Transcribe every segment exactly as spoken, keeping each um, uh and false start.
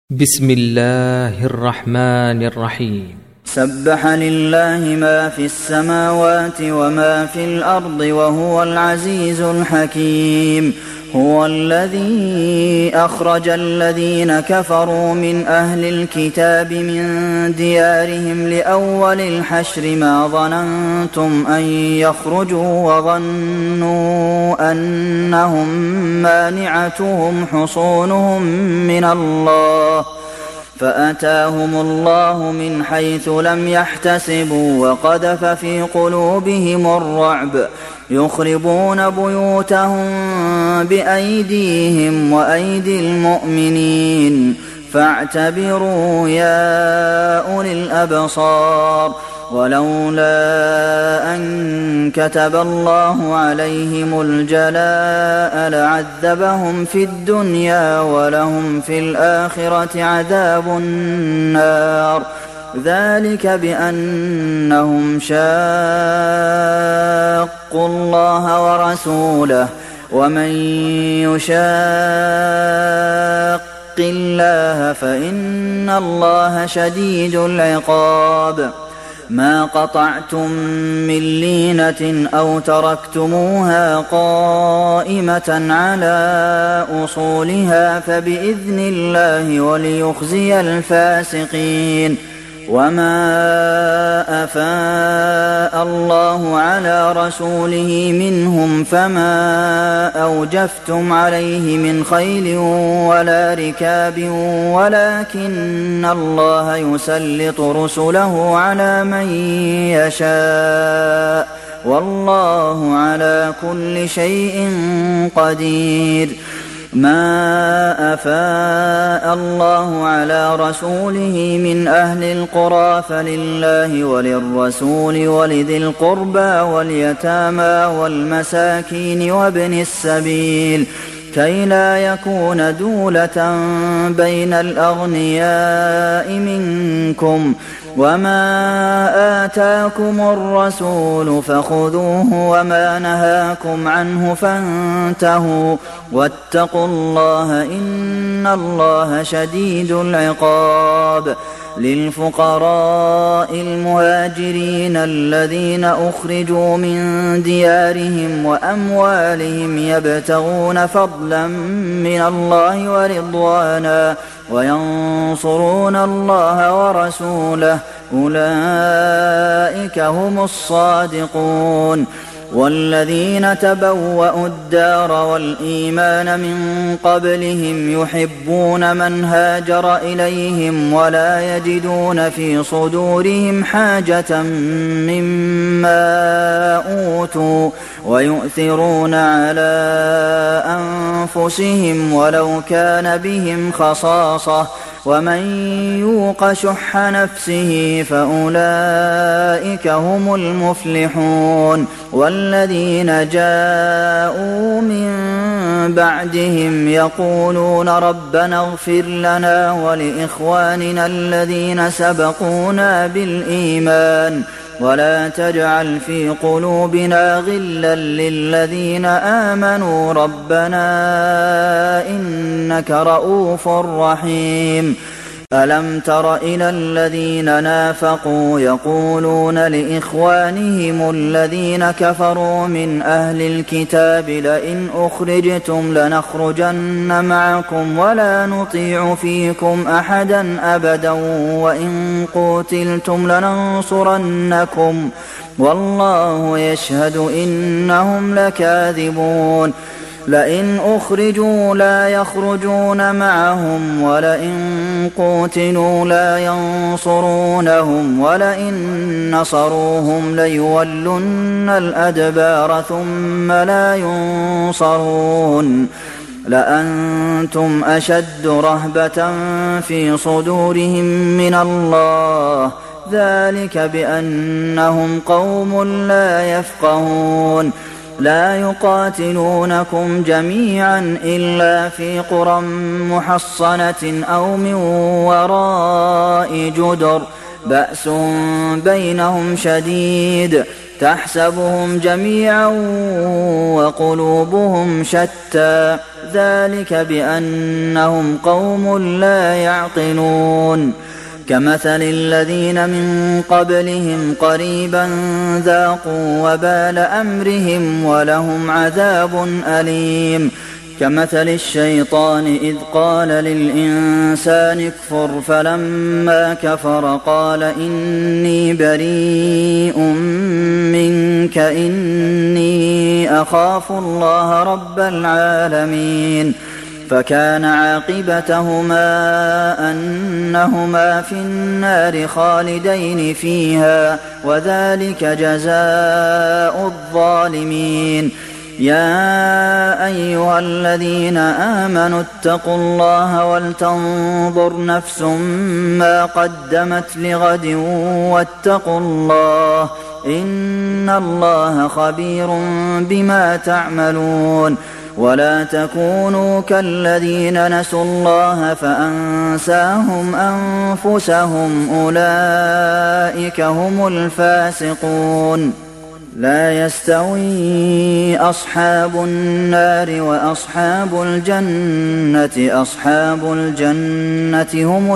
بسم الله الرحمن الرحيم. سبح لله ما في السماوات وما في الأرض وهو العزيز الحكيم. هو الذي أخرج الذين كفروا من أهل الكتاب من ديارهم لأول الحشر ما ظننتم أن يخرجوا وظنوا أنهم مانعتهم حصونهم من الله فأتاهم الله من حيث لم يحتسبوا وقذف في قلوبهم الرعب يخربون بيوتهم بأيديهم وأيدي المؤمنين فاعتبروا يا أولي الأبصار. ولولا أن كتب الله عليهم الجلاء لعذبهم في الدنيا ولهم في الآخرة عذاب النار. ذلك بأنهم شاقوا الله ورسوله ومن يشاق الله فإن الله شديد العقاب. ما قطعتم من لينة أو تركتموها قائمة على أصولها فبإذن الله وليخزي الفاسقين. وما أفاء الله على رسوله منهم فما أوجفتم عليه من خيل ولا ركاب ولكن الله يسلط رسله على من يشاء والله على كل شيء قدير. ما أفاء الله على رسوله من أهل القرى فلله وللرسول ولذي القربى واليتامى والمساكين وابن السبيل كي لا يكون دولة بين الأغنياء منكم. وما آتاكم الرسول فخذوه وما نهاكم عنه فانتهوا واتقوا الله إن الله شديد العقاب. للفقراء المهاجرين الذين أخرجوا من ديارهم وأموالهم يبتغون فضلا من الله ورضوانا وينصرون الله ورسوله أولئك هم الصادقون. والذين تبوأوا الدار والإيمان من قبلهم يحبون من هاجر إليهم ولا يجدون في صدورهم حاجة مما أوتوا ويؤثرون على أنفسهم ولو كان بهم خصاصة ومن يوق شح نفسه فأولئك هم المفلحون. والذين جاءوا من بعدهم يقولون ربنا اغفر لنا ولإخواننا الذين سبقونا بالإيمان ولا تجعل في قلوبنا غلا للذين آمنوا ربنا إنك رءوف رحيم. ألم تر إلى الذين نافقوا يقولون لإخوانهم الذين كفروا من أهل الكتاب لئن أخرجتم لنخرجن معكم ولا نطيع فيكم أحدا أبدا وإن قتلتم لننصرنكم والله يشهد إنهم لكاذبون. لئن أخرجوا لا يخرجون معهم ولئن قوتلوا لا ينصرونهم ولئن نصروهم ليولن الأدبار ثم لا ينصرون. لأنتم أشد رهبة في صدورهم من الله ذلك بأنهم قوم لا يفقهون. لا يقاتلونكم جميعا إلا في قرى محصنة أو من وراء جدر بأس بينهم شديد تحسبهم جميعا وقلوبهم شتى ذلك بأنهم قوم لا يعقلون كمثل الذين من قبلهم قريبا ذاقوا وبال أمرهم ولهم عذاب أليم كمثل الشيطان إذ قال للإنسان اكفر فلما كفر قال إني بريء منك إني أخاف الله رب العالمين فكان عاقبتهما أنهما في النار خالدين فيها وذلك جزاء الظالمين يا أيها الذين آمنوا اتقوا الله ولتنظر نفس ما قدمت لغد واتقوا الله إن الله خبير بما تعملون ولا تكونوا كالذين نسوا الله فأنساهم أنفسهم أولئك هم الفاسقون لا يستوي أصحاب النار وأصحاب الجنة أصحاب الجنة هم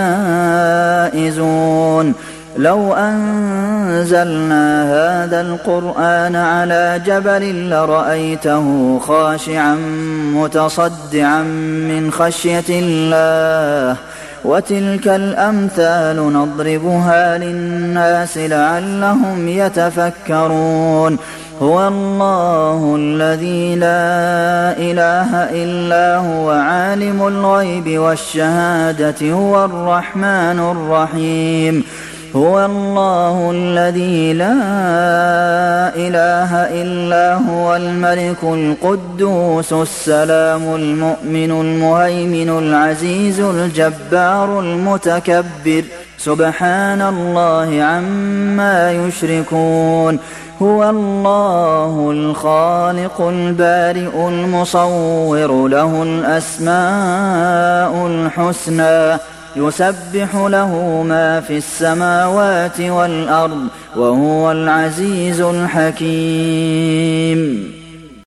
الفائزون لو أنزلنا هذا القرآن على جبل لرأيته خاشعا متصدعا من خشية الله وتلك الأمثال نضربها للناس لعلهم يتفكرون هو الله الذي لا إله إلا هو عالم الغيب والشهادة هو الرحمن الرحيم هو الله الذي لا إله إلا هو الملك القدوس السلام المؤمن المهيمن العزيز الجبار المتكبر سبحان الله عما يشركون هو الله الخالق البارئ المصور له الأسماء الحسنى يسبح له ما في السماوات والأرض وهو العزيز الحكيم